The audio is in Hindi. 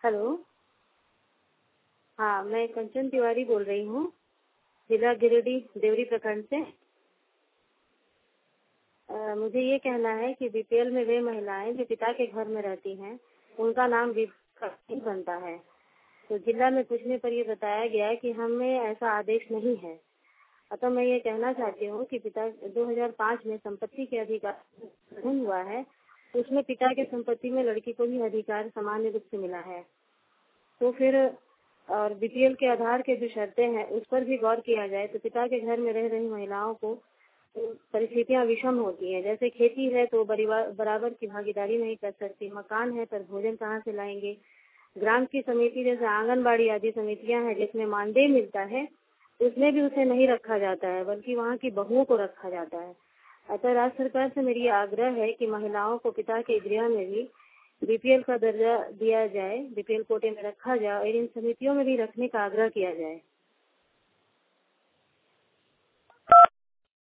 हेलो। हाँ, मैं कंचन तिवारी बोल रही हूँ, जिला गिरिडीह देवरी प्रखंड से। मुझे ये कहना है कि बीपीएल में वे महिलाएं जो पिता के घर में रहती हैं, उनका नाम नहीं बनता है। तो जिला में पूछने पर ये बताया गया कि हमें ऐसा आदेश नहीं है। अतः मैं ये कहना चाहती हूँ कि पिता 2005 में संपत्ति के अधिकार नहीं हुआ है, उसमें पिता के संपत्ति में लड़की को भी अधिकार सामान्य रूप से मिला है। तो फिर और बीपीएल के आधार के जो शर्तें हैं उस पर भी गौर किया जाए तो पिता के घर में रह रही महिलाओं को परिस्थितियां विषम होती हैं। जैसे खेती है तो बराबर की भागीदारी नहीं कर सकती, मकान है पर भोजन कहाँ से लाएंगे, ग्राम की समिति जैसे आंगनबाड़ी आदि समितियां हैं जिसमें मानदेय मिलता है उसमें भी उसे नहीं रखा जाता है, बल्कि वहाँ की बहुओं को रखा जाता है। अतः राज्य सरकार से मेरी आग्रह है कि महिलाओं को पिता के गृह में भी बीपीएल का दर्जा दिया जाए, बीपीएल कोटे में रखा जाए और इन समितियों में भी रखने का आग्रह किया जाए।